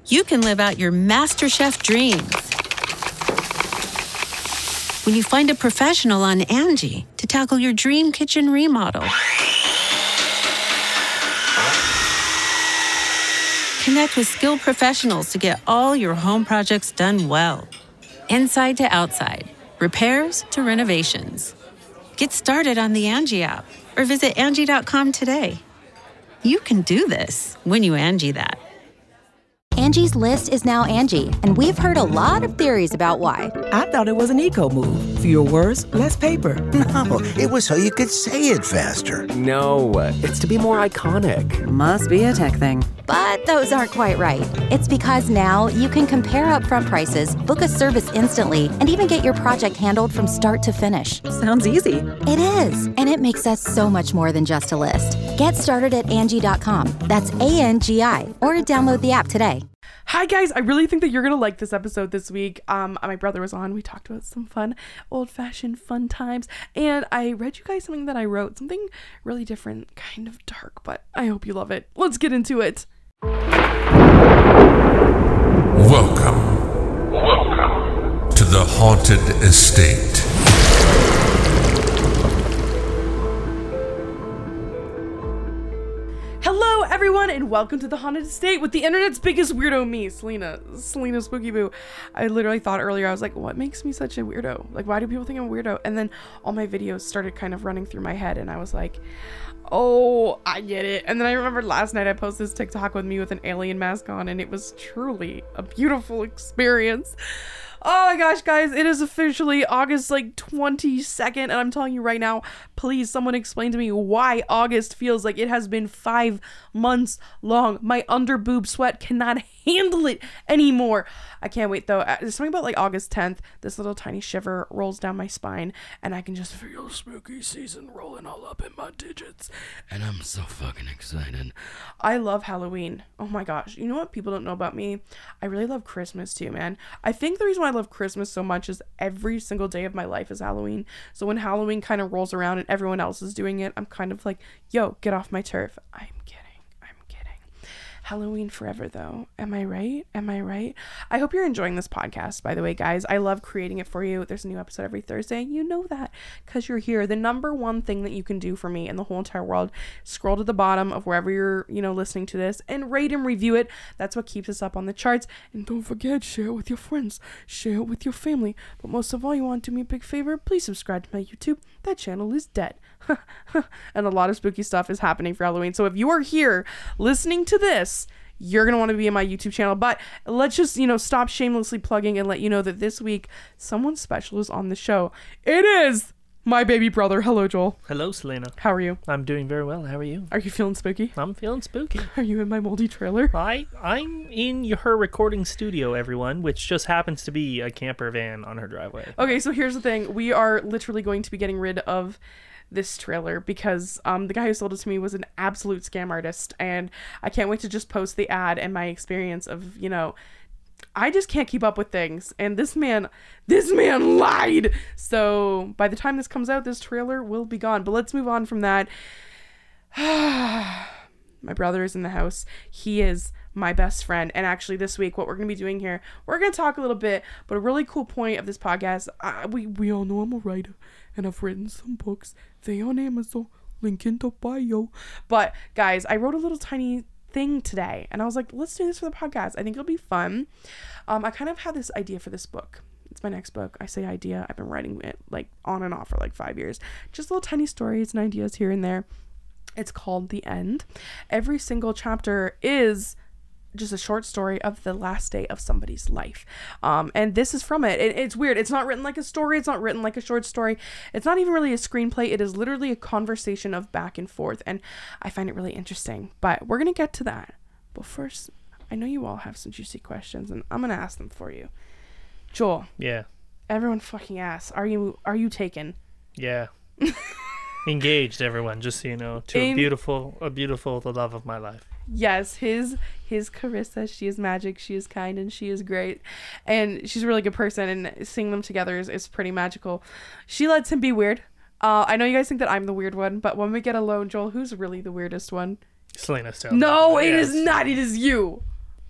you can live out your MasterChef dreams when you find a professional on Angie to tackle your dream kitchen remodel. Connect with skilled professionals to get all your home projects done well. Inside to outside, repairs to renovations. Get started on the Angie app or visit Angie.com today. You can do this when you Angie that. Angie's List is now Angie, and we've heard a lot of theories about why. I thought it was an eco move. Fewer words, less paper. No, it was so you could say it faster. No, it's to be more iconic. Must be a tech thing. But those aren't quite right. It's because now you can compare upfront prices, book a service instantly, and even get your project handled from start to finish. Sounds easy. It is, and it makes us so much more than just a list. Get started at Angie.com. That's ANGI, or download the app today. Hi guys, I really think that you're gonna like this episode this week. My brother was on. We talked about some fun, old-fashioned fun times, and I read you guys something that I wrote, something really different, kind of dark, but I hope you love it. Let's get into it. Welcome to the Haunted Estate. Hello everyone and welcome to the Haunted Estate with the internet's biggest weirdo, me, Selena Spooky Boo. I literally thought earlier, I was like, what makes me such a weirdo? Like, why do people think I'm a weirdo? And then all my videos started kind of running through my head and I was like, oh, I get it. And then I remembered last night I posted this TikTok with me with an alien mask on and it was truly a beautiful experience. Oh my gosh, guys, it is officially August 22nd, and I'm telling you right now, please someone explain to me why August feels like it has been 5 months long. My under boob sweat cannot handle it anymore. I can't wait though. There's something about August 10th, this little tiny shiver rolls down my spine and I can just feel spooky season rolling all up in my digits. And I'm so fucking excited. I love Halloween. Oh my gosh. You know what people don't know about me? I really love Christmas too, man. I think the reason why I love Christmas so much is every single day of my life is Halloween. So when Halloween kind of rolls around and everyone else is doing it, I'm kind of like, yo, get off my turf. I'm kidding. Halloween forever though. Am I right? I hope you're enjoying this podcast, by the way, guys. I love creating it for you. There's a new episode every Thursday. You know that because you're here. The number one thing that you can do for me in the whole entire world, scroll to the bottom of wherever you're, listening to this and rate and review it. That's what keeps us up on the charts. And don't forget, share it with your friends, share it with your family. But most of all, you want to do me a big favor? Please subscribe to my YouTube. That channel is dead. And a lot of spooky stuff is happening for Halloween. So if you are here listening to this, you're going to want to be in my YouTube channel. But let's just, stop shamelessly plugging and let you know that this week, someone special is on the show. It is my baby brother. Hello, Joel. Hello, Selena. How are you? I'm doing very well. How are you? Are you feeling spooky? I'm feeling spooky. Are you in my moldy trailer? I'm in her recording studio, everyone, which just happens to be a camper van on her driveway. Okay, so here's the thing. We are literally going to be getting rid of this trailer because the guy who sold it to me was an absolute scam artist, and I can't wait to just post the ad and my experience of, I just can't keep up with things, and this man lied. So by the time this comes out, this trailer will be gone. But let's move on from that. My brother is in the house. He is my best friend. And actually this week, what we're going to be doing here, we're going to talk a little bit, but a really cool point of this podcast, we all know I'm a writer and I've written some books. They on Amazon, link in the bio. But guys, I wrote a little tiny thing today and I was like, let's do this for the podcast. I think it'll be fun. I kind of had this idea for this book. It's my next book. I say idea. I've been writing it on and off for 5 years. Just little tiny stories and ideas here and there. It's called The End. Every single chapter is just a short story of the last day of somebody's life. And this is from it. It's weird. It's not written like a story. It's not written like a short story. It's not even really a screenplay. It is literally a conversation of back and forth. And I find it really interesting. But we're going to get to that. But first, I know you all have some juicy questions and I'm going to ask them for you. Joel. Yeah. Everyone fucking asks, are you taken? Yeah. Engaged, everyone, just so you know, to a beautiful, the love of my life. Yes, his Carissa, she is magic, she is kind, and she is great. And she's a really good person, and seeing them together is pretty magical. She lets him be weird. I know you guys think that I'm the weird one, but when we get alone, Joel, who's really the weirdest one? Selena still. No, it is not. It is you.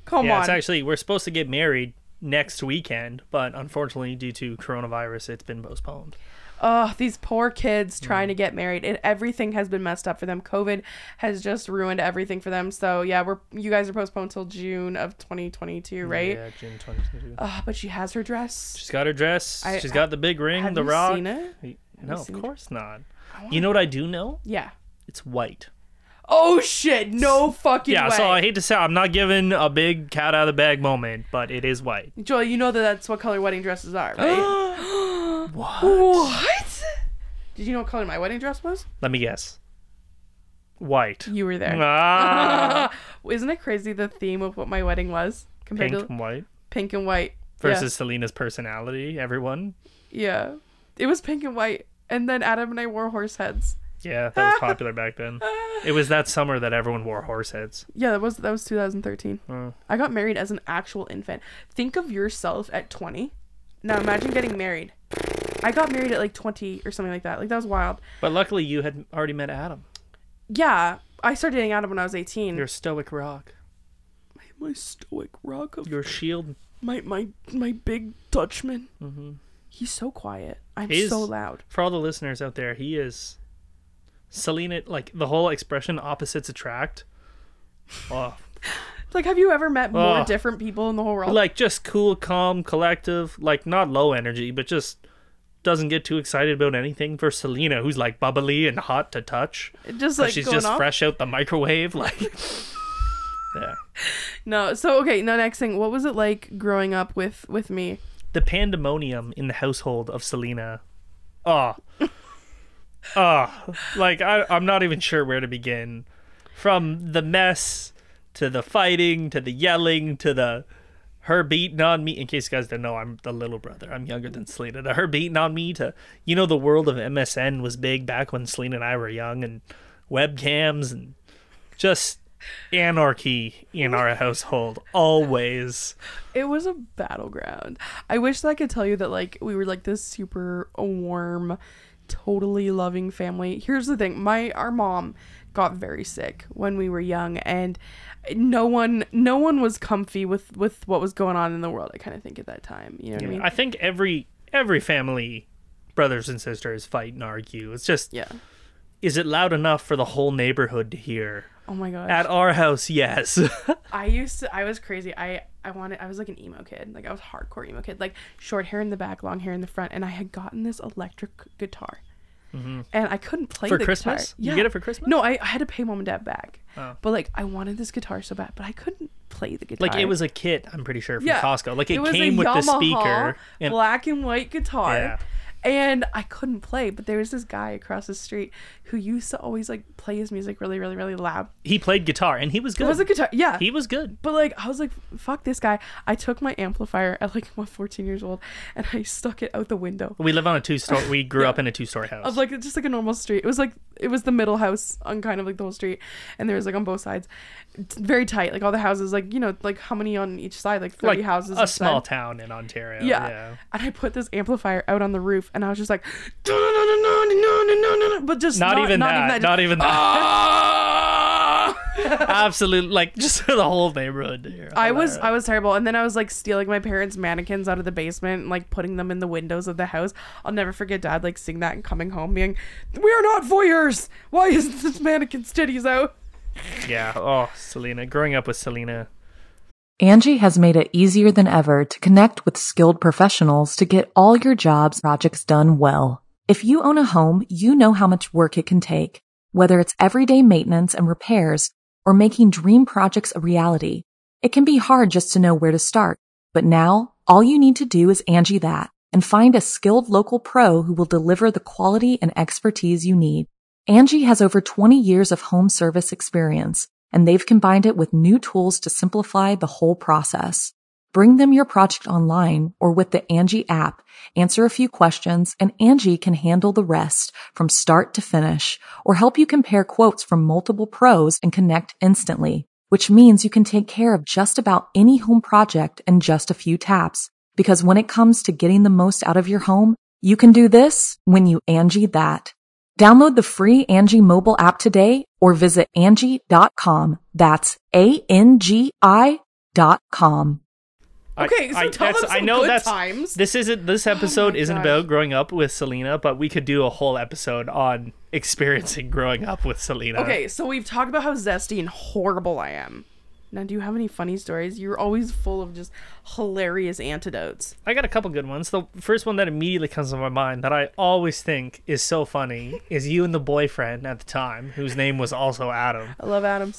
Come on. It's actually, we're supposed to get married next weekend, but unfortunately, due to coronavirus, it's been postponed. Oh, these poor kids trying to get married. Everything has been messed up for them. COVID has just ruined everything for them. So yeah, you guys are postponed till June of 2022, right? Yeah, June 2022. But she has her dress. She's got her dress. She's got the big ring, the rock. Have you seen it? No, of course not. You know what I do know? Yeah. It's white. Oh shit! No fucking way. Yeah, so I hate to say, I'm not giving a big cat out of the bag moment, but it is white. Joel, you know that's what color wedding dresses are, right? What? Did you know what color my wedding dress was? Let me guess. White. You were there. Ah. Isn't it crazy the theme of what my wedding was compared Pink to and white. Pink and white Versus Selena's personality, everyone. Yeah. It was pink and white, and then Adam and I wore horse heads. Yeah, that was popular back then. It was that summer that everyone wore horse heads. Yeah, that was 2013. I got married as an actual infant. Think of yourself at 20. Now imagine getting married. I got married at like 20 or something like that. Like, that was wild. But luckily you had already met Adam. Yeah, I started dating Adam when I was 18. Your stoic rock. My stoic rock of your shield. My big Dutchman. Mm-hmm. He's so quiet. I'm so loud. For all the listeners out there, he is Selena, like the whole expression opposites attract. Oh. Like, have you ever met more different people in the whole world? Like, just cool, calm, collective, like not low energy, but just doesn't get too excited about anything. For Selena, who's like bubbly and hot to touch. Just like she's just fresh out the microwave, like. Yeah. No, so okay, now next thing, what was it like growing up with me? The pandemonium in the household of Selena. Like I'm not even sure where to begin. From the mess to the fighting to the yelling to her beating on me. In case you guys don't know, I'm the little brother. I'm younger than Selena. To her beating on me to, the world of MSN was big back when Selena and I were young, and webcams and just anarchy in our household always. It was a battleground. I wish that I could tell you that like we were like this super warm, totally loving family. Here's the thing, our mom got very sick when we were young, and no one was comfy with what was going on in the world, I kind of think, at that time. You know what I mean? I think every family, brothers and sisters, fight and argue. It's just, is it loud enough for the whole neighborhood to hear? Oh my gosh. At our house, yes. I was crazy. I was like an emo kid. Like, I was hardcore emo kid. Like, short hair in the back, long hair in the front. And I had gotten this electric guitar. Mm-hmm. And I couldn't play the Christmas? guitar. You get it for Christmas? No, I had to pay mom and dad back. Oh. But like, I wanted this guitar so bad, but I couldn't play the guitar. Like, it was a kit, I'm pretty sure, from Costco. Like, it came with Yamaha, the speaker. And black and white guitar. Yeah. And I couldn't play, but there was this guy across the street who used to always like play his music really, really, really loud. He played guitar, and he was good. It was a guitar, yeah. He was good. But like, I was like, fuck this guy. I took my amplifier at like 14 years old, and I stuck it out the window. We live on a 2-story. We grew up in a 2-story house. Of like just like a normal street. It was the middle house on kind of like the whole street, and there was like on both sides, it's very tight. Like all the houses, like like how many on each side? Like 30 houses. A small town in Ontario. Yeah. And I put this amplifier out on the roof, and I was just like, but just not even that. Absolutely, like just the whole neighborhood here. I was terrible, and then I was like stealing my parents' mannequins out of the basement and like putting them in the windows of the house. I'll never forget Dad like seeing that and coming home being, "We are not voyeurs. Why is this mannequin's titties out?" Yeah. Oh, Selena. Growing up with Selena. Angie has made it easier than ever to connect with skilled professionals to get all your jobs projects done well. If you own a home, you know how much work it can take, whether it's everyday maintenance and repairs or making dream projects a reality. It can be hard just to know where to start, but now all you need to do is Angie that and find a skilled local pro who will deliver the quality and expertise you need. Angie has over 20 years of home service experience, and they've combined it with new tools to simplify the whole process. Bring them your project online or with the Angie app, answer a few questions, and Angie can handle the rest from start to finish, or help you compare quotes from multiple pros and connect instantly, which means you can take care of just about any home project in just a few taps. Because when it comes to getting the most out of your home, you can do this when you Angie that. Download the free Angie mobile app today or visit Angie.com. That's ANGI.com. Selena.com. Okay, so tell them some good times. This episode my isn't gosh. about growing up with Selena, but we could do a whole episode on experiencing growing up with Selena. Okay, so we've talked about how zesty and horrible I am. Now, do you have any funny stories? You're always full of just hilarious antidotes. I got a couple good ones. The first one that immediately comes to my mind that I always think is so funny is you and the boyfriend at the time, whose name was also Adam. I love Adams.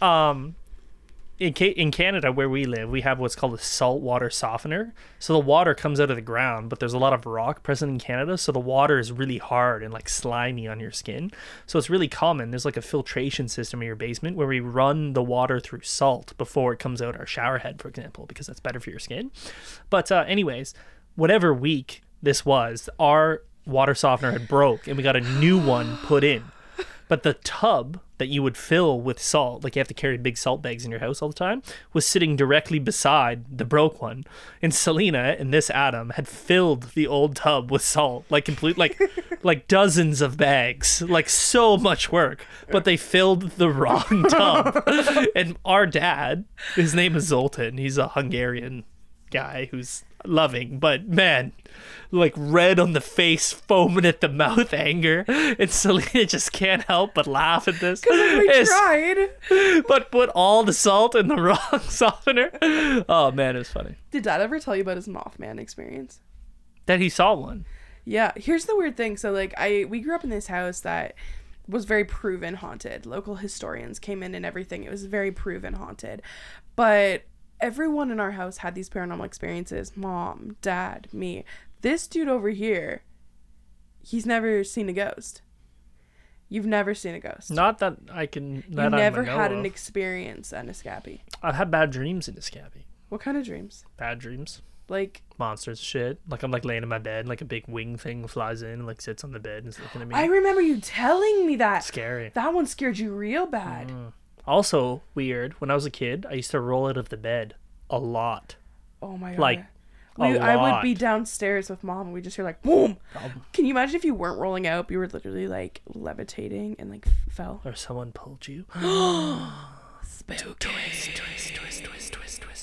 In Canada, where we live, we have what's called a saltwater softener. So the water comes out of the ground, but there's a lot of rock present in Canada, so the water is really hard and like slimy on your skin. So it's really common. There's like a filtration system in your basement where we run the water through salt before it comes out our shower head, for example, because that's better for your skin. But anyways, whatever week this was, our water softener had broke and we got a new one put in. But the tub that you would fill with salt, like you have to carry big salt bags in your house all the time, was sitting directly beside the broke one. And Selena and this Adam had filled the old tub with salt, like like dozens of bags, like so much work. But they filled the wrong tub. And our dad, his name is Zoltan. He's a Hungarian guy who's loving, but man, like red on the face, foaming at the mouth, anger, and Selena just can't help but laugh at this. We tried. But put all the salt in the wrong softener. Oh man, it was funny. Did Dad ever tell you about his Mothman experience? That he saw one. Yeah, here's the weird thing. So like we grew up in this house that was very proven haunted. Local historians came in and everything. It was very proven haunted. But everyone in our house had these paranormal experiences. Mom, Dad, me. This dude over here, he's never seen a ghost. You've never seen a ghost. Not that I can. You never had an experience at Niscapi. I've had bad dreams in Niscapi. What kind of dreams? Bad dreams. Like monsters shit. Like I'm like laying in my bed, like a big wing thing flies in and like sits on the bed and is looking at me. I remember you telling me that. Scary. That one scared you real bad. Also weird, when I was a kid, I used to roll out of the bed a lot. Oh my god. Like I would be downstairs with Mom and we just hear like boom. Can you imagine if you weren't rolling out, you were literally like levitating and like fell? Or someone pulled you. Spooky. Twist, twist, twist, twist, twist, twist, twist, twist, twist.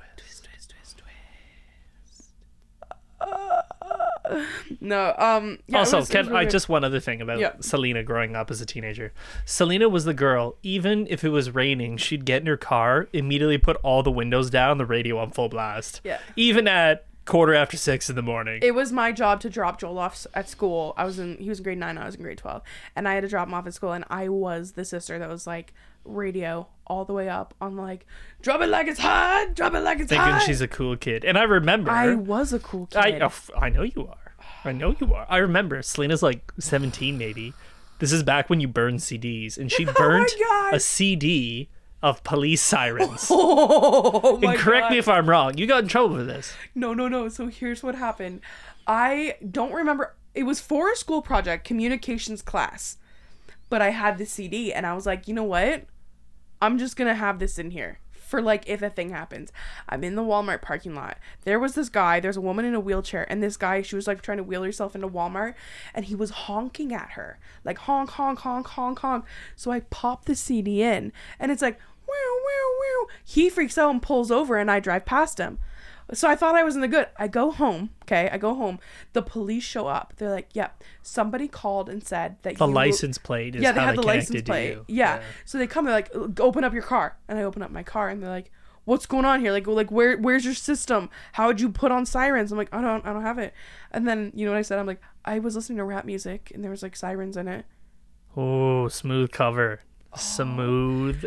No, yeah, also, really just one other thing about Selena growing up as a teenager. Selena was the girl, even if it was raining, she'd get in her car, immediately put all the windows down, the radio on full blast. Yeah. Even at 6:15 in the morning. It was my job to drop Joel off at school. He was in grade 9, I was in grade 12. And I had to drop him off at school, and I was the sister that was like radio all the way up on like, drop it like it's hot, drop it like it's hot. Thinking she's a cool kid. And I remember. I was a cool kid. I know you are. I know you are. I remember Selena's like 17 maybe. This is back when you burned CDs, and she burnt a CD of police sirens. Oh my and correct God. me if I'm wrong. You got in trouble for this. No. So here's what happened. I don't remember. It was for a school project, communications class. But I had the CD, and I was like, you know what? I'm just going to have this in here for like if a thing happens. I'm in the Walmart parking lot. There's a woman in a wheelchair, and this guy, she was like trying to wheel herself into Walmart, and he was honking at her. Like honk, honk, honk, honk, honk. So I pop the CD in, and it's like, wow, wow, wow. He freaks out and pulls over, and I drive past him. So I thought I was in the good. I go home. The police show up. They're like, yep, somebody called and said that the license plate is how they connected to you. Yeah. So they come, they're like, open up your car. And I open up my car, and they're like, what's going on here? Like where's your system? How would you put on sirens? I'm like, I don't have it. And then, you know what I said? I'm like, I was listening to rap music, and there was like sirens in it. Oh, smooth cover. Smooth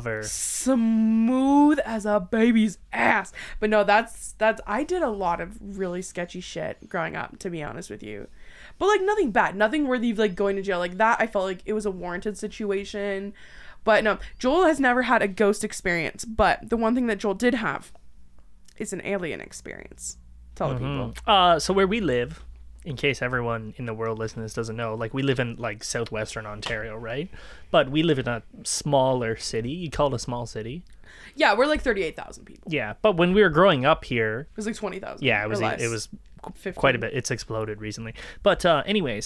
as a baby's ass. But no, that's I did a lot of really sketchy shit growing up, to be honest with you. But like nothing bad, nothing worthy of like going to jail. Like that, I felt like it was a warranted situation. But no, Joel has never had a ghost experience. But the one thing that Joel did have is an alien experience. Tell the people. So where we live, in case everyone in the world listening to this doesn't know, like we live in like southwestern Ontario, right? But we live in a smaller city. You call it a small city? Yeah, we're like 38,000 people. Yeah, but when we were growing up here, it was like 20,000. Yeah, it was quite a bit. It's exploded recently. But anyways,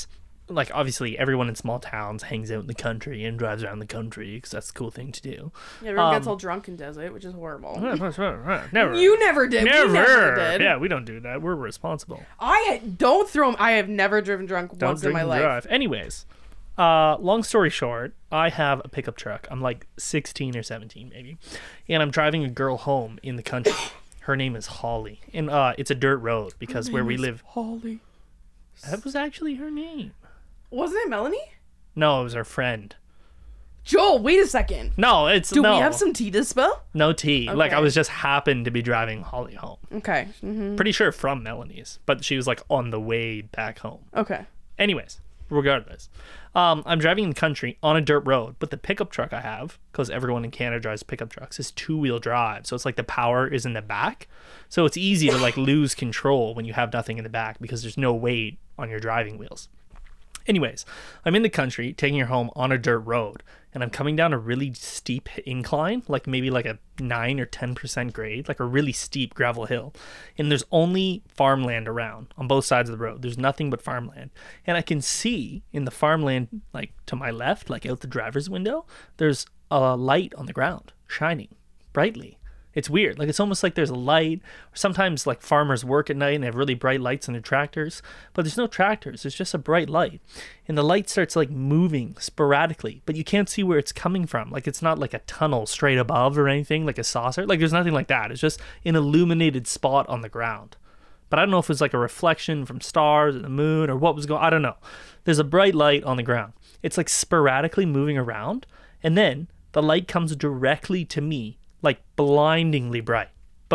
like, obviously everyone in small towns hangs out in the country and drives around the country because that's the cool thing to do. Yeah, everyone gets all drunk and does it, which is horrible. Never. You never did. Never. We never did. Yeah, we don't do that. We're responsible. I have never driven drunk once in my life. Drive. Anyways, long story short, I have a pickup truck. I'm like 16 or 17 maybe, and I'm driving a girl home in the country. Her name is Holly, and it's a dirt road because where we live. Holly. That was actually her name. Wasn't it Melanie? No, it was our friend. Joel, wait a second. No, it's Do no. we have some tea to spill? No tea. Like, Okay. I was just happened to be driving Holly home. Okay. Mm-hmm. Pretty sure from Melanie's, but she was like on the way back home. Okay. Anyways, regardless, I'm driving in the country on a dirt road, but the pickup truck I have, because everyone in Canada drives pickup trucks, is 2-wheel drive. So it's like the power is in the back. So it's easy to like lose control when you have nothing in the back because there's no weight on your driving wheels. Anyways, I'm in the country taking her home on a dirt road, and I'm coming down a really steep incline, like maybe like a 9 or 10% grade, like a really steep gravel hill. And there's only farmland around on both sides of the road. There's nothing but farmland. And I can see in the farmland, like to my left, like out the driver's window, there's a light on the ground shining brightly. It's weird. Like, it's almost like there's a light. Sometimes, like, farmers work at night and they have really bright lights on their tractors, but there's no tractors. There's just a bright light. And the light starts, like, moving sporadically, but you can't see where it's coming from. Like, it's not like a tunnel straight above or anything, like a saucer. Like, there's nothing like that. It's just an illuminated spot on the ground. But I don't know if it was, like, a reflection from stars or the moon or what was going on. I don't know. There's a bright light on the ground. It's, like, sporadically moving around, and then the light comes directly to me. Like blindingly bright.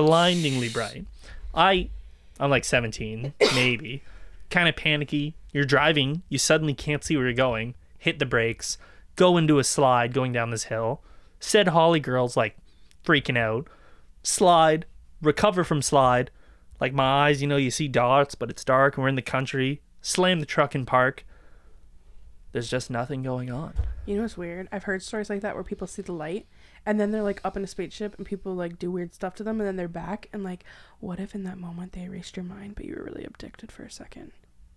I'm like 17, maybe. Kind of panicky. You're driving. You suddenly can't see where you're going. Hit the brakes. Go into a slide going down this hill. Said Holly girl's like freaking out. Slide. Recover from slide. Like my eyes, you see dots, but it's dark and we're in the country. Slam the truck in park. There's just nothing going on. You know what's weird? I've heard stories like that where people see the light and then they're like up in a spaceship and people like do weird stuff to them and then they're back and like, what if in that moment they erased your mind but you were really abducted for a second?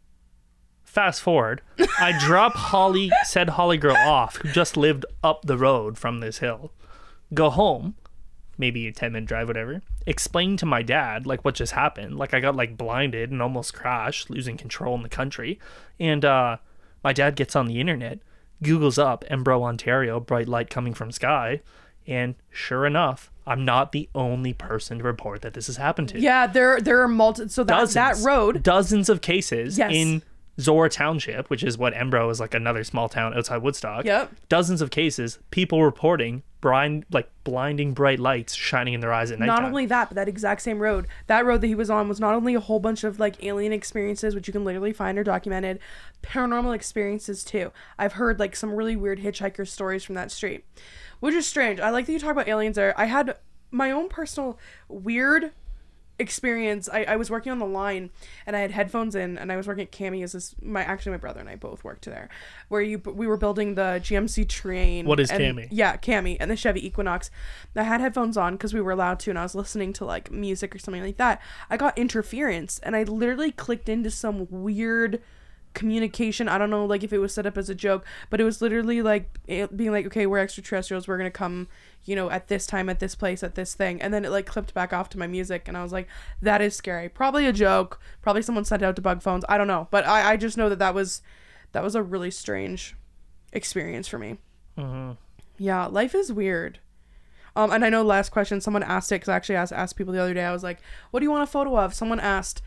Fast forward, I drop said Holly girl off who just lived up the road from this hill. Go home, maybe a 10-minute drive, whatever. Explain to my dad like what just happened. Like I got like blinded and almost crashed, losing control in the country. And my dad gets on the internet, Googles up Embro, Ontario, bright light coming from sky, and sure enough, I'm not the only person to report that this has happened to. Yeah, there are multiple. So that road, dozens of cases yes. in Zora Township, which is what Embro is, like another small town outside Woodstock. Yep. Dozens of cases, people reporting blinding bright lights shining in their eyes at night. Not only that, but that exact same road, that road that he was on was not only a whole bunch of like alien experiences, which you can literally find or documented, paranormal experiences too. I've heard like some really weird hitchhiker stories from that street, which is strange. I like that you talk about aliens there. I had my own personal weird experience. I was working on the line and I had headphones in and I was working at Cami. My brother and I both worked there, where we were building the GMC train. What is Cami? Yeah, Cami and the Chevy Equinox. I had headphones on because we were allowed to, and I was listening to like music or something like that. I got interference and I literally clicked into some weird communication. I don't know like if it was set up as a joke, but it was literally like being like, okay, we're extraterrestrials, we're gonna come at this time, at this place, at this thing, and then it like clipped back off to my music, and I was like, that is scary. Probably a joke, probably someone sent it out to bug phones, I don't know, but I just know that was a really strange experience for me. Mm-hmm. Yeah, life is weird. And I know last question someone asked it, because I actually asked people the other day. I was like, what do you want a photo of? Someone ask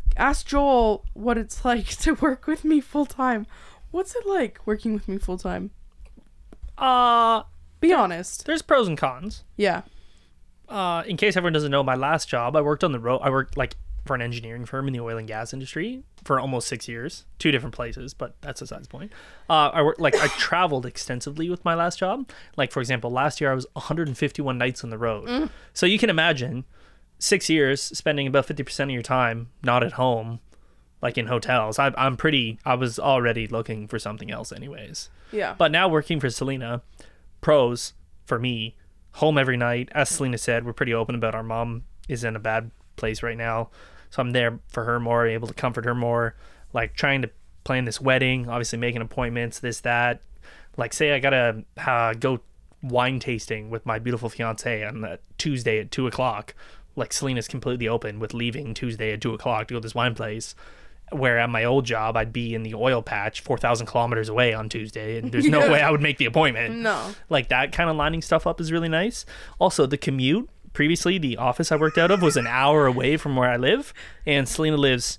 Joel what it's like to work with me full time. What's it like working with me full time? Be honest. There's pros and cons. Yeah. In case everyone doesn't know, my last job, I worked on the road. I worked like for an engineering firm in the oil and gas industry for almost 6 years, 2 different places, but that's besides the point. I traveled extensively with my last job. Like, for example, last year I was 151 nights on the road. So you can imagine 6 years spending about 50% of your time not at home, like in hotels. I was already looking for something else anyways. Yeah. But now working for Selena, pros for me, home every night. As Selena said, we're pretty open about our mom is in a bad place right now, so I'm there for her more, able to comfort her more, like trying to planning this wedding, obviously making appointments, this, that. Like, say I gotta go wine tasting with my beautiful fiance on that Tuesday at 2:00. Like, Selena's completely open with leaving Tuesday at 2:00 to go to this wine place. Where at my old job, I'd be in the oil patch 4,000 kilometers away on Tuesday, and there's no way I would make the appointment. No. Like, that kind of lining stuff up is really nice. Also, the commute. Previously, the office I worked out of was an hour away from where I live, and Selena lives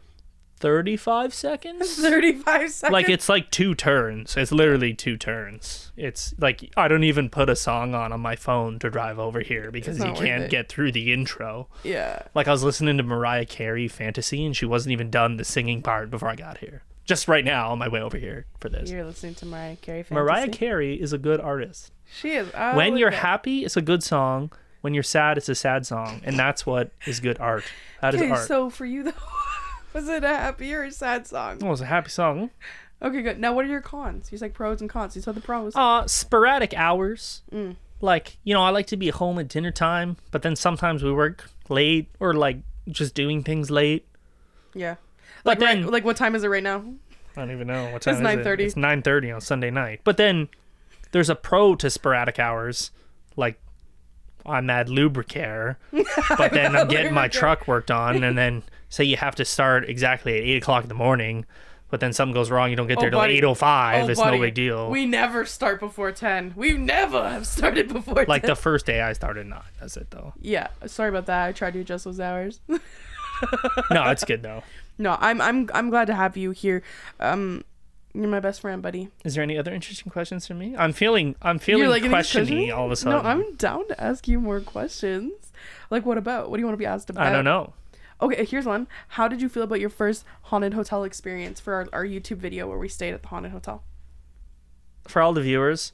35 seconds? 35 seconds? Like, it's like 2 turns. It's literally 2 turns. It's like, I don't even put a song on my phone to drive over here because you can't get through the intro. Yeah. Like, I was listening to Mariah Carey Fantasy, and she wasn't even done the singing part before I got here. Just right now on my way over here for this. You're listening to Mariah Carey Fantasy? Mariah Carey is a good artist. She is. When you're happy, it's a good song. When you're sad, it's a sad song. And that's what is good art. That is art. So for you, though, was it a happy or a sad song? Oh, it was a happy song. Okay, good. Now, what are your cons? He's like pros and cons. You said the pros. Sporadic hours. Like, I like to be home at dinner time, but then sometimes we work late or like just doing things late. Yeah. But like, then, like what time is it right now? I don't even know what time it's is 9:30. it. It's 9:30 on Sunday night. But then there's a pro to sporadic hours. Like, I'm at Lubricare, but then I'm getting my truck worked on, and then say you have to start exactly at 8:00 in the morning, but then something goes wrong, you don't get there till 8:05. It's no big deal. We never start before 10. We never have started before 10. Like, the first day I started 9. That's it, though. Yeah, sorry about that. I tried to adjust those hours. No, it's good though. No, I'm glad to have you here. You're my best friend, buddy. Is there any other interesting questions for me? I'm feeling questiony all of a sudden. No, I'm down to ask you more questions. Like, what about? What do you want to be asked about? I don't know. Okay, here's one. How did you feel about your first haunted hotel experience for our YouTube video where we stayed at the haunted hotel? For all the viewers,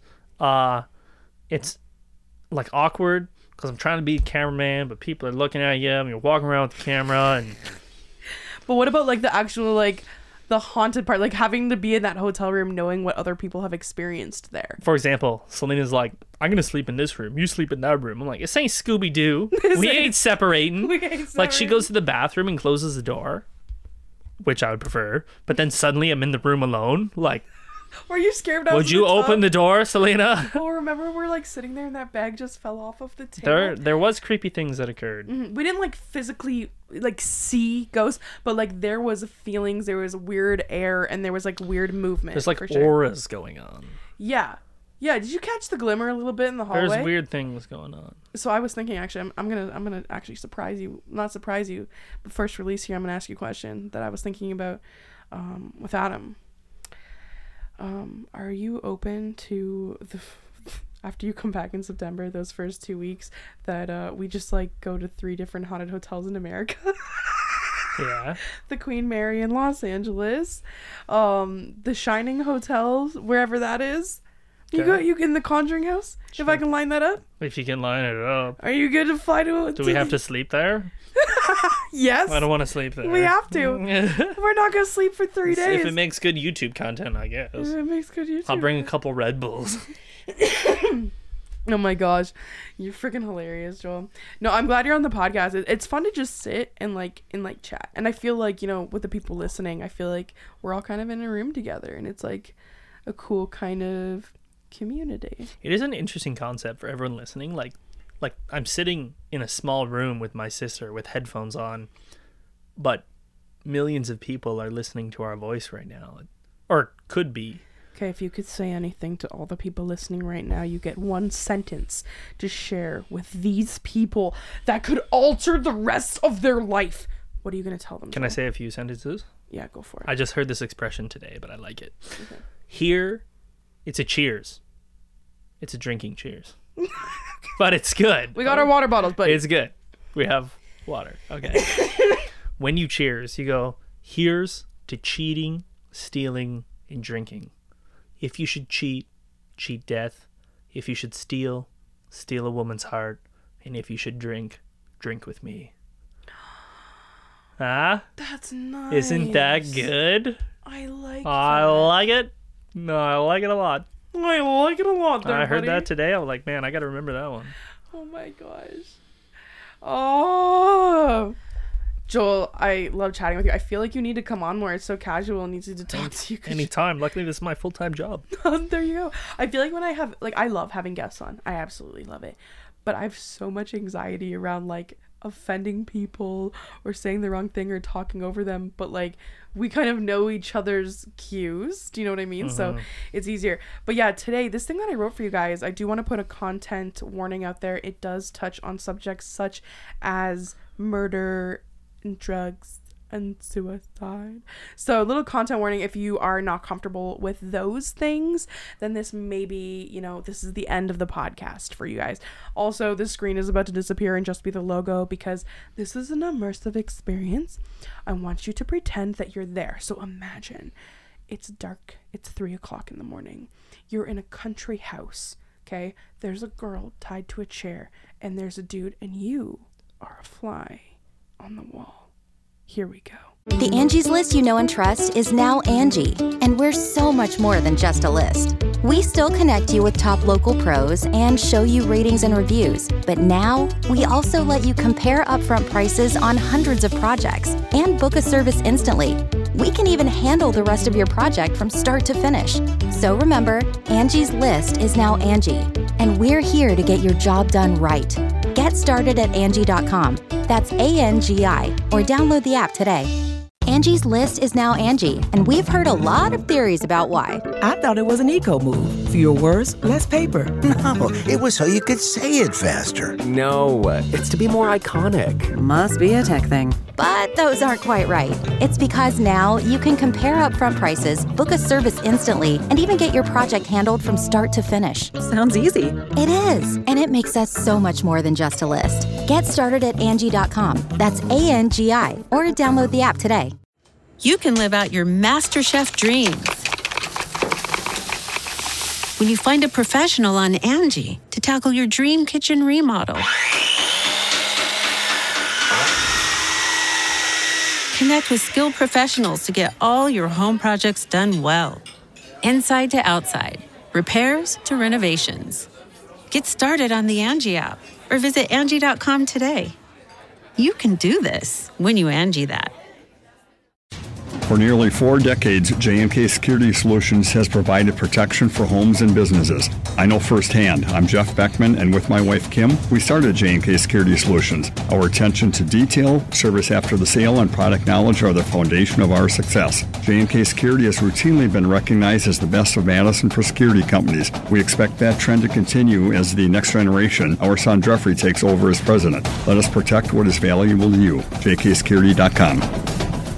it's like awkward because I'm trying to be a cameraman, but people are looking at you and you're walking around with the camera. And But what about like the actual like the haunted part, like having to be in that hotel room knowing what other people have experienced there? For example, Selena's like, I'm gonna sleep in this room, you sleep in that room. I'm like, this ain't Scooby-Doo. We ain't separating. Like, she goes to the bathroom and closes the door, which I would prefer, but then suddenly I'm in the room alone. Like, were you scared? Would you open the door, Selena? Oh, remember we're like sitting there and that bag just fell off of the table? There was creepy things that occurred. We didn't like physically like see ghosts, but like there was feelings, there was weird air, and there was like weird movement. There's like auras going on. Yeah. Did you catch the glimmer a little bit in the hallway? There's weird things going on. So I was thinking, actually, I'm gonna actually not surprise you, but first release here, I'm gonna ask you a question that I was thinking about with Adam. Are you open to after you come back in September, those first 2 weeks, that we just like go to 3 different haunted hotels in America? Yeah. The Queen Mary in Los Angeles, the Shining hotels, wherever that is. Okay. You in the Conjuring house? Sure. If I can line that up. If you can line it up. Are you good to fly to? Do we have to sleep there? Yes. I don't want to sleep there. We have to. We're not gonna sleep for 3 days. If it makes good YouTube content, I guess. If it makes good YouTube. I'll bring a couple Red Bulls. Oh my gosh, you're freaking hilarious, Joel. No, I'm glad you're on the podcast. It's fun to just sit and like chat. And I feel like, with the people listening, I feel like we're all kind of in a room together, and it's like a cool kind of community. It is an interesting concept for everyone listening. Like I'm sitting in a small room with my sister with headphones on, but millions of people are listening to our voice right now, or could be. Okay, if you could say anything to all the people listening right now, you get one sentence to share with these people that could alter the rest of their life. What are you going to tell them? Can I say a few sentences? Yeah, go for it. I just heard this expression today, but I like it. Okay. Here, it's a cheers. It's a drinking cheers. But it's good. We got our water bottles, but it's good. We have water. Okay. When you cheers, you go, here's to cheating, stealing, and drinking. If you should cheat, cheat death. If you should steal, steal a woman's heart. And if you should drink, drink with me. Huh? That's nice. Isn't that good? I like it. No, I like it a lot. I like it a lot there, I heard buddy. that today. I was like, man, I got to remember that one. Oh my gosh. Oh. Joel, I love chatting with you. I feel like you need to come on more. It's so casual and easy to talk to you. Anytime. Luckily, this is my full-time job. There you go. I feel like when I have, like, I love having guests on. I absolutely love it. But I have so much anxiety around, like, offending people or saying the wrong thing or talking over them. But, like, we kind of know each other's cues. Do you know what I mean? So it's easier. But yeah, today, this thing that I wrote for you guys, I do want to put a content warning out there. It does touch on subjects such as murder and drugs and suicide. So a little content warning, if you are not comfortable with those things, then this may be, you know, this is the end of the podcast for you guys. Also, the screen is about to disappear and just be the logo because this is an immersive experience. I want you to pretend that you're there. So imagine it's dark. It's 3:00 in the morning. You're in a country house. Okay. There's a girl tied to a chair and there's a dude and you are a fly on the wall. Here we go. The Angie's List you know and trust is now Angie, and we're so much more than just a list. We still connect you with top local pros and show you ratings and reviews, but now we also let you compare upfront prices on hundreds of projects and book a service instantly. We can even handle the rest of your project from start to finish. So remember, Angie's List is now Angie, and we're here to get your job done right. Get started at Angie.com. That's ANGI, or download the app today. Angie's List is now Angie, and we've heard a lot of theories about why. I thought it was an eco move. Fewer words, less paper. No, it was so you could say it faster. No, it's to be more iconic. Must be a tech thing. But those aren't quite right. It's because now you can compare upfront prices, book a service instantly, and even get your project handled from start to finish. Sounds easy. It is, and it makes us so much more than just a list. Get started at Angie.com. That's ANGI, or download the app today. You can live out your MasterChef dreams when you find a professional on Angie to tackle your dream kitchen remodel. Connect with skilled professionals to get all your home projects done well. Inside to outside, repairs to renovations. Get started on the Angie app or visit Angie.com today. You can do this when you Angie that. For nearly 4 decades, J&K Security Solutions has provided protection for homes and businesses. I know firsthand. I'm Jeff Beckman, and with my wife Kim, we started J&K Security Solutions. Our attention to detail, service after the sale, and product knowledge are the foundation of our success. J&K Security has routinely been recognized as the best of Madison for security companies. We expect that trend to continue as the next generation, our son Jeffrey, takes over as president. Let us protect what is valuable to you. jksecurity.com.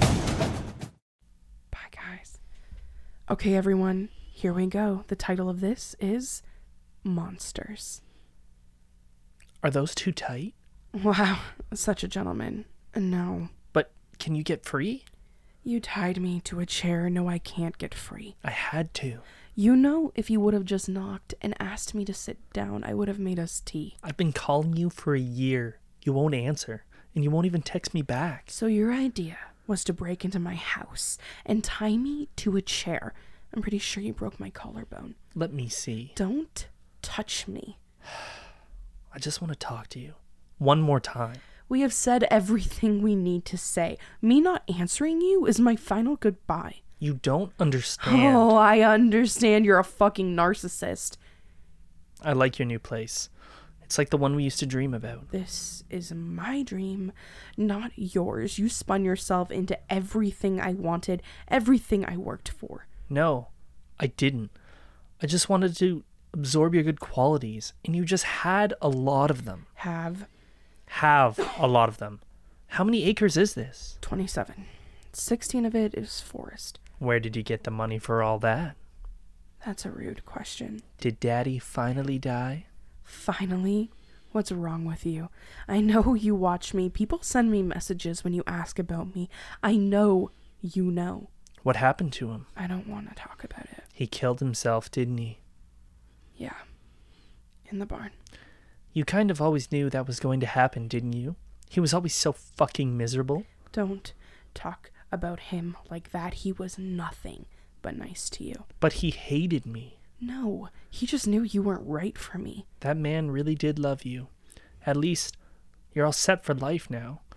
Okay, everyone, here we go. The title of this is Monsters. Are those too tight? Wow, such a gentleman. No. But can you get free? You tied me to a chair. No, I can't get free. I had to. You know, if you would have just knocked and asked me to sit down, I would have made us tea. I've been calling you for a year. You won't answer, and you won't even text me back. So your idea was to break into my house and tie me to a chair. I'm pretty sure you broke my collarbone. Let me see. Don't touch me. I just want to talk to you. One more time. We have said everything we need to say. Me not answering you is my final goodbye. You don't understand. Oh, I understand. You're a fucking narcissist. I like your new place. It's like the one we used to dream about. This is my dream, not yours. You spun yourself into everything I wanted, everything I worked for. No, I didn't. I just wanted to absorb your good qualities, and you just had a lot of them. Have a lot of them. How many acres is this? 27. 16 of it is forest. Where did you get the money for all that? That's a rude question. Did Daddy finally die? Finally? What's wrong with you? I know you watch me. People send me messages when you ask about me. I know you know. What happened to him? I don't want to talk about it. He killed himself, didn't he? Yeah. In the barn. You kind of always knew that was going to happen, didn't you? He was always so fucking miserable. Don't talk about him like that. He was nothing but nice to you. But he hated me. No, he just knew you weren't right for me. That man really did love you. At least, you're all set for life now.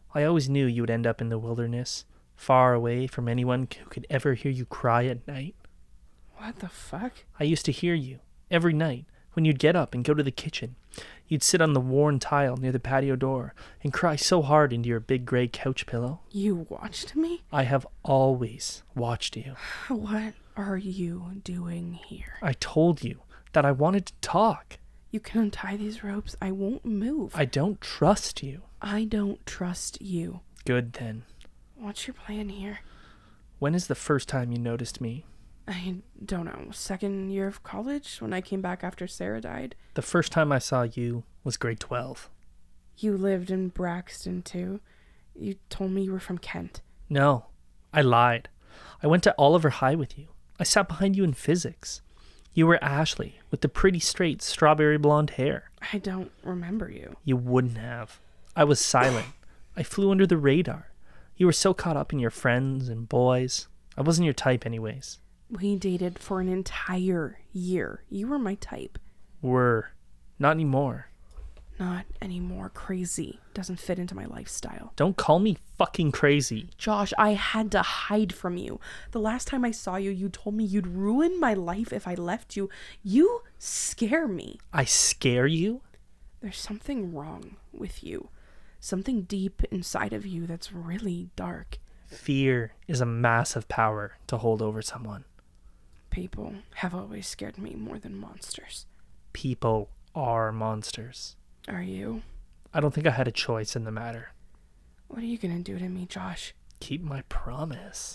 I always knew you would end up in the wilderness, far away from anyone who could ever hear you cry at night. What the fuck? I used to hear you every night when you'd get up and go to the kitchen. You'd sit on the worn tile near the patio door and cry so hard into your big gray couch pillow. You watched me? I have always watched you. What are you doing here? I told you that I wanted to talk. You can untie these ropes. I won't move. I don't trust you. I don't trust you. Good then. What's your plan here? When is the first time you noticed me? I don't know. Second year of college when I came back after Sarah died? The first time I saw you was grade 12. You lived in Braxton too? You told me you were from Kent. No, I lied. I went to Oliver High with you. I sat behind you in physics. You were Ashley with the pretty straight strawberry blonde hair. I don't remember you. You wouldn't have. I was silent. I flew under the radar. You were so caught up in your friends and boys. I wasn't your type anyways. We dated for an entire year. You were my type. Were. Not anymore. Not anymore. Crazy. Doesn't fit into my lifestyle. Don't call me fucking crazy. Josh, I had to hide from you. The last time I saw you, you told me you'd ruin my life if I left you. You scare me. I scare you? There's something wrong with you. Something deep inside of you that's really dark. Fear is a massive power to hold over someone. People have always scared me more than monsters. People are monsters. Are you? I don't think I had a choice in the matter. What are you gonna do to me, Josh? Keep my promise.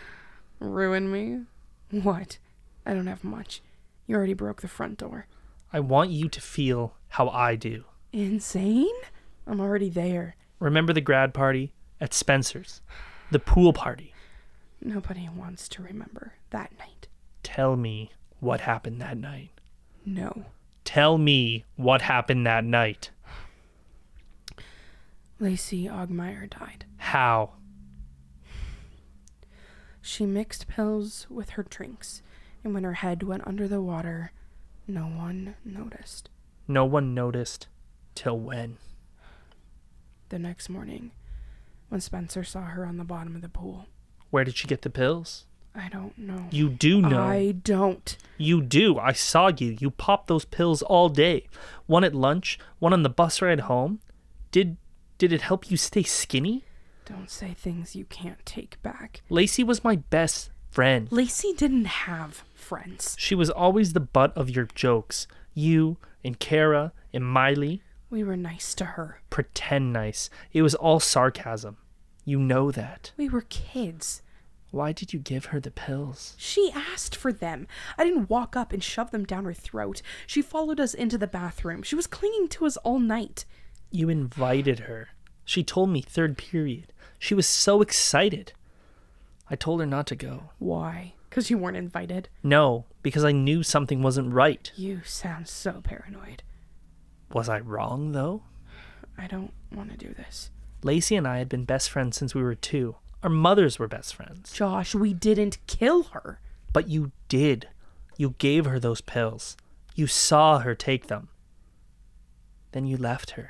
Ruin me? What? I don't have much. You already broke the front door. I want you to feel how I do. Insane? I'm already there. Remember the grad party at Spencer's? The pool party? Nobody wants to remember that night. Tell me what happened that night. No. Tell me what happened that night. Lacey Ogmeyer died. How? She mixed pills with her drinks, and when her head went under the water, no one noticed. No one noticed till when? The next morning, when Spencer saw her on the bottom of the pool. Where did she get the pills? I don't know. You do know. I don't. You do. I saw you. You popped those pills all day. One at lunch, one on the bus ride home. Did it help you stay skinny? Don't say things you can't take back. Lacey was my best friend. Lacey didn't have friends. She was always the butt of your jokes. You and Kara and Miley. We were nice to her. Pretend nice. It was all sarcasm. You know that. We were kids. Why did you give her the pills? She asked for them. I didn't walk up and shove them down her throat. She followed us into the bathroom. She was clinging to us all night. You invited her. She told me third period. She was so excited. I told her not to go. Why? Because you weren't invited? No, because I knew something wasn't right. You sound so paranoid. Was I wrong, though? I don't want to do this. Lacey and I had been best friends since we were 2. Our mothers were best friends. Josh, we didn't kill her. But you did. You gave her those pills. You saw her take them. Then you left her.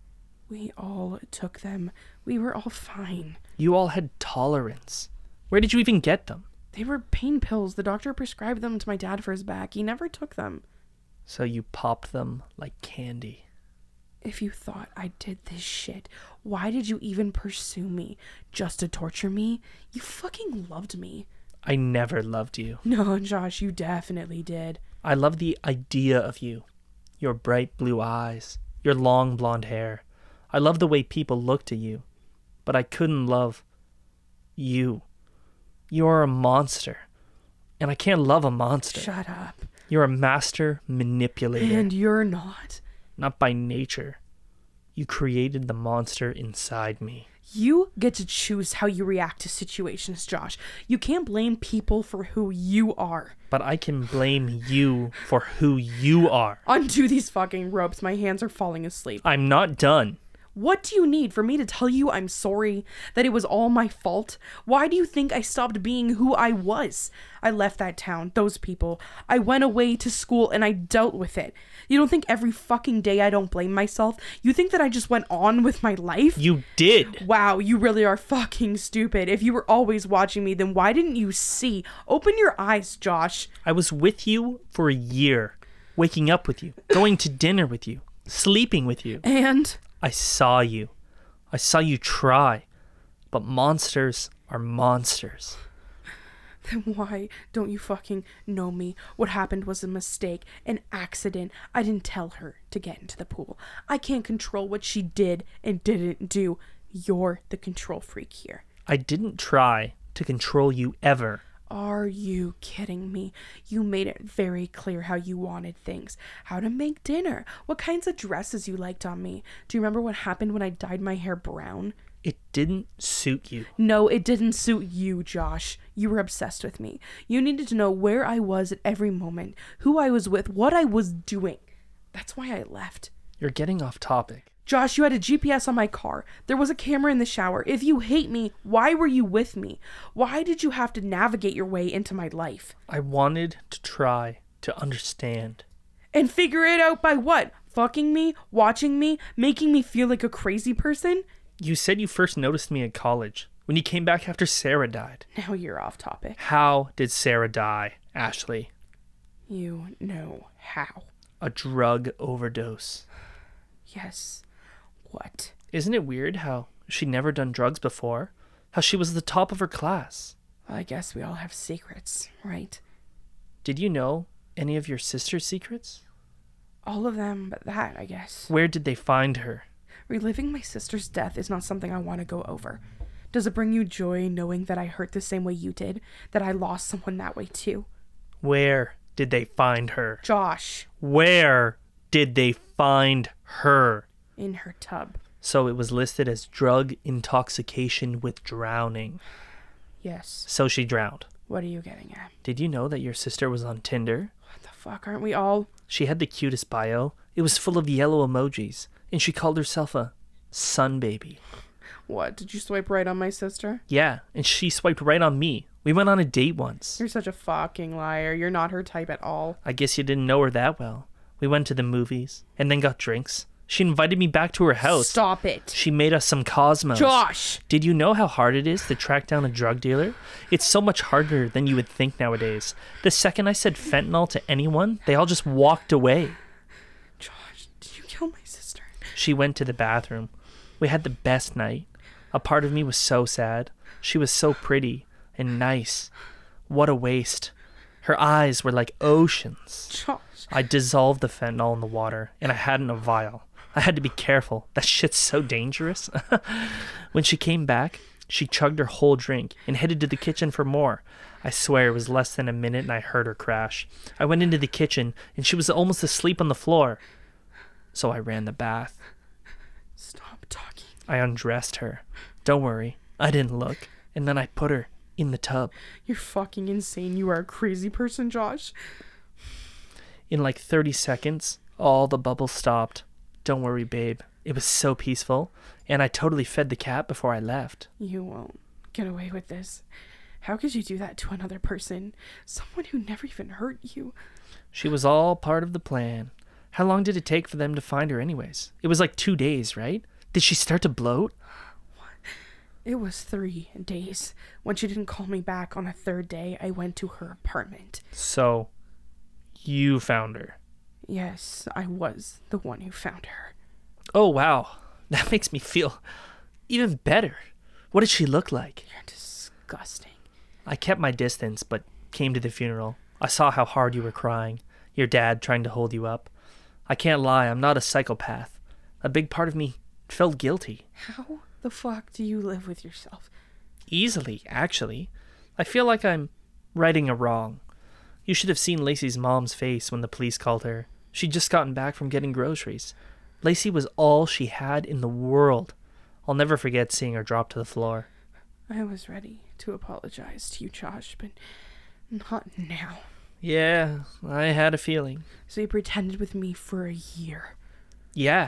We all took them. We were all fine. You all had tolerance. Where did you even get them? They were pain pills. The doctor prescribed them to my dad for his back. He never took them. So you popped them like candy. If you thought I did this shit, why did you even pursue me? Just to torture me? You fucking loved me. I never loved you. No, Josh, you definitely did. I love the idea of you. Your bright blue eyes. Your long blonde hair. I love the way people looked at you. But I couldn't love you. You are a monster. And I can't love a monster. Shut up. You're a master manipulator. And you're not. Not by nature. You created the monster inside me. You get to choose how you react to situations, Josh. You can't blame people for who you are. But I can blame you for who you are. Undo these fucking ropes. My hands are falling asleep. I'm not done. What do you need for me to tell you I'm sorry, that it was all my fault? Why do you think I stopped being who I was? I left that town, those people. I went away to school and I dealt with it. You don't think every fucking day I don't blame myself? You think that I just went on with my life? You did. Wow, you really are fucking stupid. If you were always watching me, then why didn't you see? Open your eyes, Josh. I was with you for a year, waking up with you, going to dinner with you, sleeping with you. And? I saw you. I saw you try. But monsters are monsters. Then why don't you fucking know me? What happened was a mistake, an accident. I didn't tell her to get into the pool. I can't control what she did and didn't do. You're the control freak here. I didn't try to control you ever. Are you kidding me? You made it very clear how you wanted things. How to make dinner. What kinds of dresses you liked on me. Do you remember what happened when I dyed my hair brown? It didn't suit you. No, it didn't suit you, Josh. You were obsessed with me. You needed to know where I was at every moment, who I was with, what I was doing. That's why I left. You're getting off topic. Josh, you had a GPS on my car. There was a camera in the shower. If you hate me, why were you with me? Why did you have to navigate your way into my life? I wanted to try to understand. And figure it out by what? Fucking me? Watching me? Making me feel like a crazy person? You said you first noticed me in college, when you came back after Sarah died. Now you're off topic. How did Sarah die, Ashley? You know how. A drug overdose. Yes. What? Isn't it weird how she'd never done drugs before? How she was the top of her class? Well, I guess we all have secrets, right? Did you know any of your sister's secrets? All of them but that, I guess. Where did they find her? Reliving my sister's death is not something I want to go over. Does it bring you joy knowing that I hurt the same way you did? That I lost someone that way too? Where did they find her? Josh. Where did they find her? In her tub. So it was listed as drug intoxication with drowning. Yes. So she drowned. What are you getting at? Did you know that your sister was on Tinder? What the fuck, aren't we all? She had the cutest bio. It was full of yellow emojis. And she called herself a sun baby. What, did you swipe right on my sister? Yeah, and she swiped right on me. We went on a date once. You're such a fucking liar. You're not her type at all. I guess you didn't know her that well. We went to the movies and then got drinks. She invited me back to her house. Stop it. She made us some Cosmos. Josh! Did you know how hard it is to track down a drug dealer? It's so much harder than you would think nowadays. The second I said fentanyl to anyone, they all just walked away. Josh, did you kill my sister? She went to the bathroom. We had the best night. A part of me was so sad. She was so pretty and nice. What a waste. Her eyes were like oceans. Josh. I dissolved the fentanyl in the water, and I had it in a vial. I had to be careful. That shit's so dangerous. When she came back, she chugged her whole drink and headed to the kitchen for more. I swear it was less than a minute and I heard her crash. I went into the kitchen and she was almost asleep on the floor. So I ran the bath. Stop talking. I undressed her. Don't worry, I didn't look. And then I put her in the tub. You're fucking insane. You are a crazy person, Josh. In like 30 seconds, all the bubbles stopped. Don't worry, babe. It was so peaceful. And I totally fed the cat before I left. You won't get away with this. How could you do that to another person? Someone who never even hurt you. She was all part of the plan. How long did it take for them to find her anyways? It was like 2 days, right? Did she start to bloat? What? It was 3 days. When she didn't call me back on a third day, I went to her apartment. So, you found her? Yes, I was the one who found her. Oh, wow. That makes me feel even better. What did she look like? You're disgusting. I kept my distance, but came to the funeral. I saw how hard you were crying. Your dad trying to hold you up. I can't lie, I'm not a psychopath. A big part of me felt guilty. How the fuck do you live with yourself? Easily, actually. I feel like I'm righting a wrong. You should have seen Lacey's mom's face when the police called her. She'd just gotten back from getting groceries. Lacey was all she had in the world. I'll never forget seeing her drop to the floor. I was ready to apologize to you, Josh, but not now. Yeah, I had a feeling. So you pretended with me for a year. Yeah.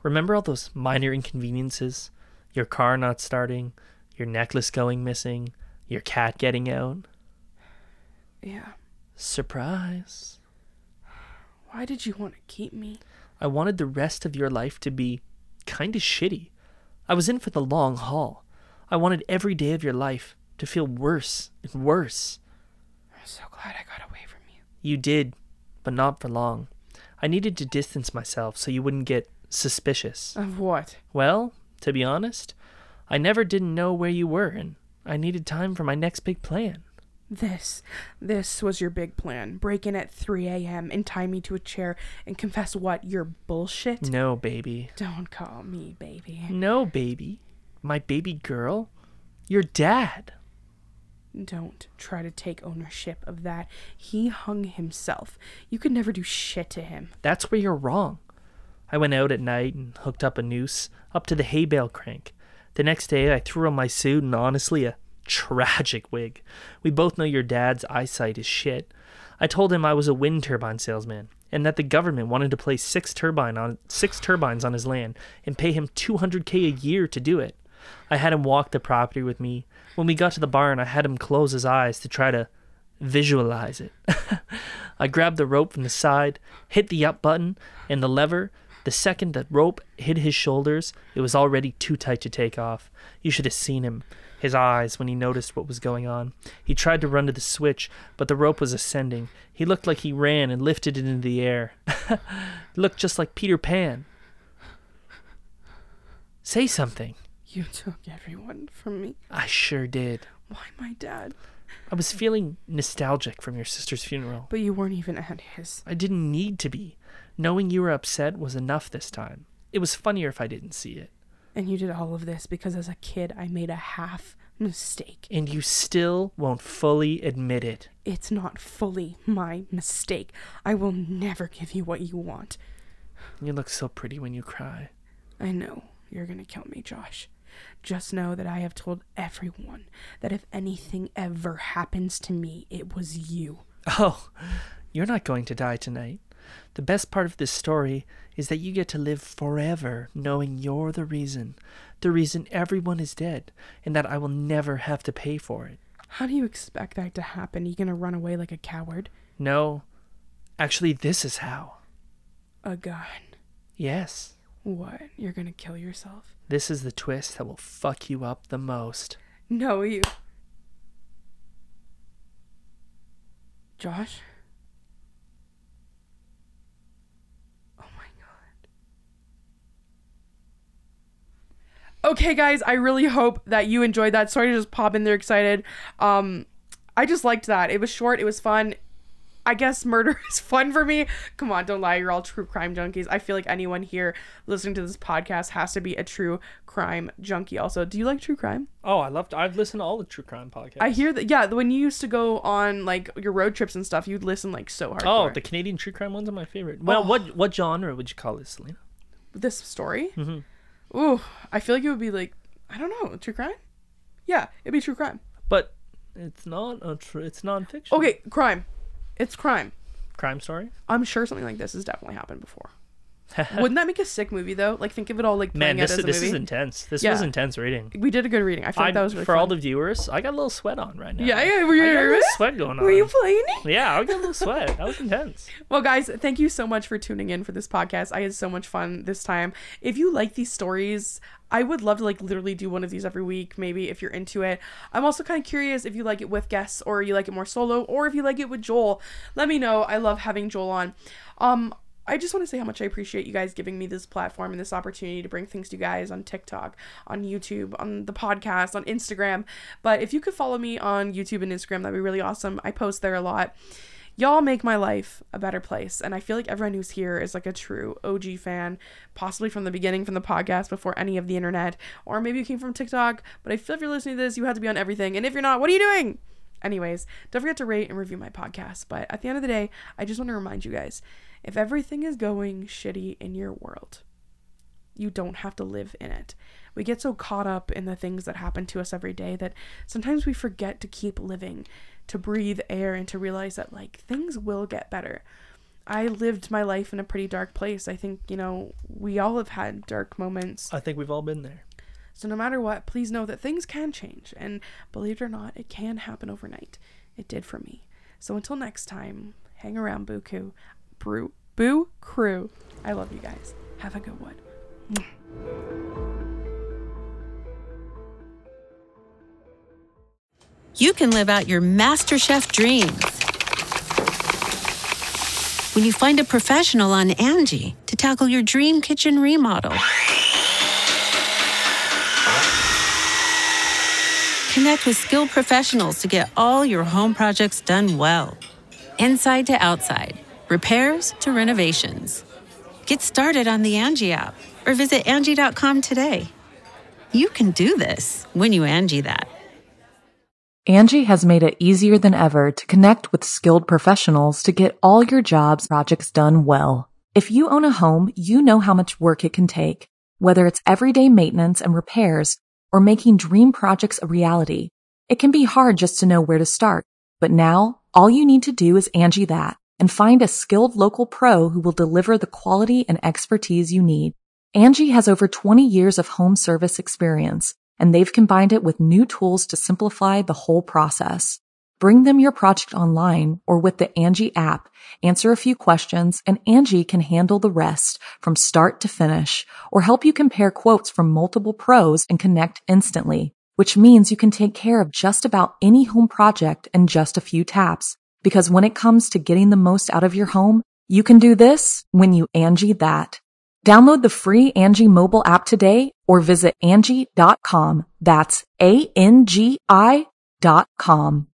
Remember all those minor inconveniences? Your car not starting, your necklace going missing, your cat getting out? Yeah. Surprise. Why did you want to keep me? I wanted the rest of your life to be kind of shitty. I was in for the long haul. I wanted every day of your life to feel worse and worse. I'm so glad I got away from you. You did, but not for long. I needed to distance myself so you wouldn't get suspicious. Of what? Well, to be honest, I never didn't know where you were, and I needed time for my next big plan. This was your big plan. Break in at 3 a.m. and tie me to a chair and confess what? Your bullshit? No, baby. Don't call me baby. No, baby. My baby girl. Your dad. Don't try to take ownership of that. He hung himself. You could never do shit to him. That's where you're wrong. I went out at night and hooked up a noose up to the hay bale crank. The next day I threw on my suit and honestly a tragic wig. We both know your dad's eyesight is shit. I told him I was a wind turbine salesman and that the government wanted to place 6 turbines on his land and pay him $200K a year to do it. I had him walk the property with me. When we got to the barn, I had him close his eyes to try to visualize it. I grabbed the rope from the side, hit the up button and the lever. The second the rope hit his shoulders, it was already too tight to take off. You should have seen him. His eyes when he noticed what was going on. He tried to run to the switch, but the rope was ascending. He looked like he ran and lifted it into the air. He looked just like Peter Pan. Say something. You took everyone from me. I sure did. Why my dad? I was feeling nostalgic from your sister's funeral. But you weren't even at his. I didn't need to be. Knowing you were upset was enough this time. It was funnier if I didn't see it. And you did all of this because as a kid, I made a half mistake. And you still won't fully admit it. It's not fully my mistake. I will never give you what you want. You look so pretty when you cry. I know. You're gonna kill me, Josh. Just know that I have told everyone that if anything ever happens to me, it was you. Oh, you're not going to die tonight. The best part of this story is that you get to live forever knowing you're the reason everyone is dead, and that I will never have to pay for it. How do you expect that to happen? You gonna run away like a coward? No. Actually, this is how. A gun? Yes. What? You're gonna kill yourself? This is the twist that will fuck you up the most. No, you... Josh? Oh my god. Okay, guys, I really hope that you enjoyed that. Sorry to just pop in there excited. I just liked that. It was short, it was fun. I guess murder is fun for me. Come on, don't lie. You're all true crime junkies. I feel like anyone here listening to this podcast has to be a true crime junkie also. Do you like true crime? Oh, I've listened to all the true crime podcasts. I hear that, yeah, when you used to go on like your road trips and stuff, you'd listen like so hard. Oh, the Canadian true crime ones are my favorite. Well, what genre would you call this, Selena? This story? Mm-hmm. Ooh, I feel like it would be like, I don't know, true crime? Yeah, it'd be true crime. But it's not it's non-fiction. Okay, crime. It's crime. Crime story? I'm sure something like this has definitely happened before. Wouldn't that make a sick movie though? Like think of it all like playing this it as a movie. This is intense. This was intense reading. We did a good reading. I feel like that was really for fun. all the viewers. I got a little sweat on right now. Yeah. Were you nervous? I got a little sweat going on. Were you playing? Yeah, I got a little sweat. That was intense. Well, guys, thank you so much for tuning in for this podcast. I had so much fun this time. If you like these stories, I would love to like literally do one of these every week, maybe if you're into it. I'm also kind of curious if you like it with guests or you like it more solo or if you like it with Joel. Let me know. I love having Joel on. I just want to say how much I appreciate you guys giving me this platform and this opportunity to bring things to you guys on TikTok, on YouTube, on the podcast, on Instagram. But if you could follow me on YouTube and Instagram, that'd be really awesome. I post there a lot. Y'all make my life a better place. And I feel like everyone who's here is like a true OG fan, possibly from the beginning, from the podcast, before any of the internet. Or maybe you came from TikTok, but I feel if you're listening to this, you have to be on everything. And if you're not, what are you doing? Anyways, don't forget to rate and review my podcast. But at the end of the day, I just want to remind you guys, if everything is going shitty in your world, you don't have to live in it. We get so caught up in the things that happen to us every day that sometimes we forget to keep living, to breathe air, and to realize that like things will get better. I lived my life in a pretty dark place. I think, we all have had dark moments. I think we've all been there. So no matter what, please know that things can change. And believe it or not, it can happen overnight. It did for me. So until next time, hang around, Boo Crew. I love you guys. Have a good one. You can live out your MasterChef dreams when you find a professional on Angie to tackle your dream kitchen remodel. Connect with skilled professionals to get all your home projects done well. Inside to outside, repairs to renovations. Get started on the Angie app or visit Angie.com today. You can do this when you Angie that. Angie has made it easier than ever to connect with skilled professionals to get all your jobs projects done well. If you own a home, you know how much work it can take, whether it's everyday maintenance and repairs or making dream projects a reality. It can be hard just to know where to start, but now all you need to do is Angie that and find a skilled local pro who will deliver the quality and expertise you need. Angie has over 20 years of home service experience, and they've combined it with new tools to simplify the whole process. Bring them your project online or with the Angie app, answer a few questions, and Angie can handle the rest from start to finish or help you compare quotes from multiple pros and connect instantly, which means you can take care of just about any home project in just a few taps. Because when it comes to getting the most out of your home, you can do this when you Angie that. Download the free Angie mobile app today or visit Angie.com. That's ANGI.com.